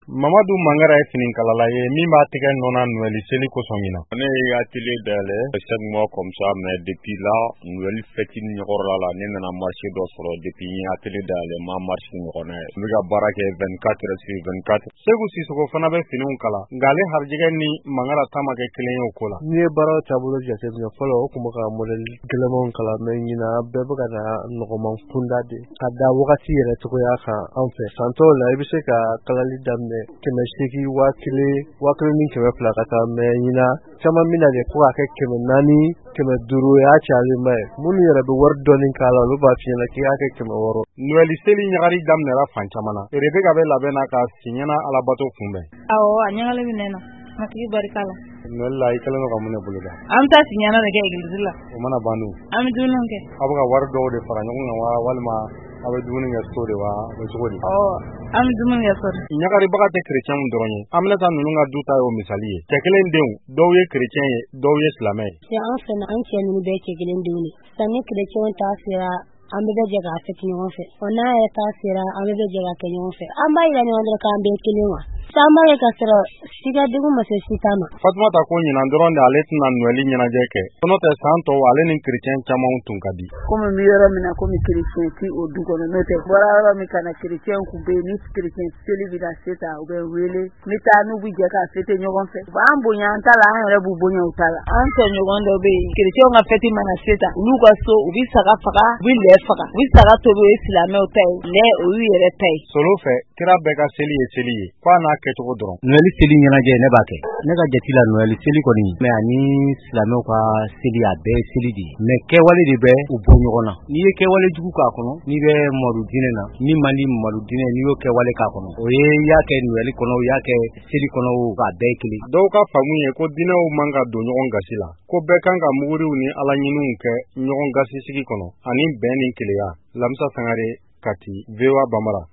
Mamadu Mangara est finikalala ye min b'a tigɛ nɔnna Noël seli kosɔn min na. Ne ye atelier dayɛlɛ 7 mois comme ça, mais depuis là Noël fête ɲɔgɔnla la ne nana marché dɔ sɔrɔ depuis n atelier dayɛlɛ ma marché ɲɔgɔnna ye. N bɛ ka baara kɛ 24 heures sur 24. Segu Sisoko fana bɛ finiw kala nka ale harijɛgɛ ni Mangara ta ma kɛ kelen ye o ko la. N'i ye baara taabolo jateminɛ fɔlɔ o tun bɛ ka modèle gɛlɛmanw kala mais ɲina bɛɛ bɛ ka na nɔgɔman kunda de ka da wagati yɛrɛ cogoya kan an fɛ. San tɔw la i bɛ se ka kalali daminɛ 800, 1000, 1200 ka taa mais ɲina caman mina de fo ka kɛ 400, 500 y'a cayalenba ye. Minnu yɛrɛ bɛ wari dɔɔni k'a la olu b'a f'i ɲɛna k'i y'a kɛ 600. Noël seli ɲagari daminɛra fan caman na. Rebeka bɛ labɛn na ka Siɲɛna Alabato kunbɛn. Awɔ, a ɲagali bɛ ne na. Matigi barika la. Noël la i kɛlen don ka mun de bolo da? An bɛ taa Siɲɛna de kɛ église la. O mana ban dun? An bɛ dumuni kɛ. Aw bɛ ka wari dɔw de fara ɲɔgɔn kan wa walima aw bɛ dumuni kɛ so de wa o cogo di? An bɛ dumuni kɛ so de. Ɲagaribaga tɛ chrétienw dɔrɔn ye. Aminata ninnu ka du ta y'o misali ye. Cɛ kelen denw dɔw ye chrétien ye dɔw ye silamɛ ye. An fɛ an cɛ ninnu bɛɛ cɛ kelen denw de. Sanni chrétien ta sera an bɛ jɛ k'a fête ɲɔgɔn fɛ. N'a yɛrɛ ta sera an bɛ jɛ k'a kɛ ɲɔgɔn fɛ. An b'a yira ɲɔgɔn dɔrɔn k'an bɛɛ kelen wa? Caman ye ka sɔrɔ sigadugu ma se sita ma. Fatumata ko ɲinan dɔrɔn de ale tɛna Noël ɲɛnajɛ kɛ. N'o tɛ san tɔw ale ni chrétien camanw tun ka di. Komi n bɛ yɔrɔ min na komi chrétien ti o du kɔnɔ n'o tɛ bɔra yɔrɔ min ka na chrétien kun bɛ yen ni chrétien seli bɛ na se ta u bɛ wele n bɛ taa n'u bɛ jɛ ka fête ɲɔgɔn fɛ. U b'an bonya an ta la an yɛrɛ b'u bonya u ta la. An tɔɲɔgɔn dɔ bɛ yen chrétien ka fête mana se ta olu ka so u bɛ saga faga u bɛ lɛ faga u bɛ saga tobi o ye silamɛw ta ye lɛ o y'u yɛrɛ ta ye. Solo fɛ kira bɛɛ ka seli ye seli ye f'a n'a kɛcogo dɔrɔn. Noël seli ɲɛnajɛ ne b'a kɛ. Ne ka jate la Noël seli kɔni mais ani silamɛw ka seli a bɛɛ seli de ye. Mais kɛwale de bɛ u bɔ ɲɔgɔn na. N'i ye kɛwale jugu k'a kɔnɔ n'i bɛ Mamadu diinɛ na ni man di Mamadu diinɛ n'i y'o kɛwale k'a kɔnɔ o ye i y'a kɛ Noël kɔnɔ o y'a kɛ seli kɔnɔ o a bɛɛ kelen. Dɔw ka faamu ye ko diinɛw man ka don ɲɔgɔn gasi la ko bɛɛ kan ka muguriw ni ala ɲiniw kɛ ɲɔgɔn gasi sigi kɔnɔ ani bɛn ni keleya. Lamisa Sangare, Kati, VOA Bambara.